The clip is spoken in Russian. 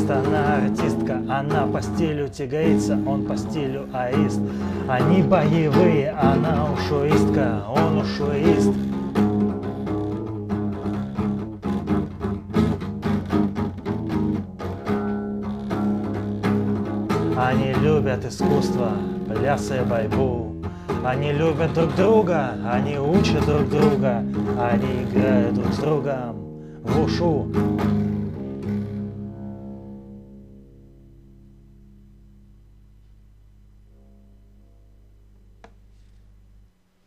она артистка, она по стилю тигрица, он по стилю аист. Они боевые, она ушуистка, он ушуист. Они любят искусство, пляс и борьбу. Они любят друг друга, они учат друг друга, они играют друг с другом в ушу.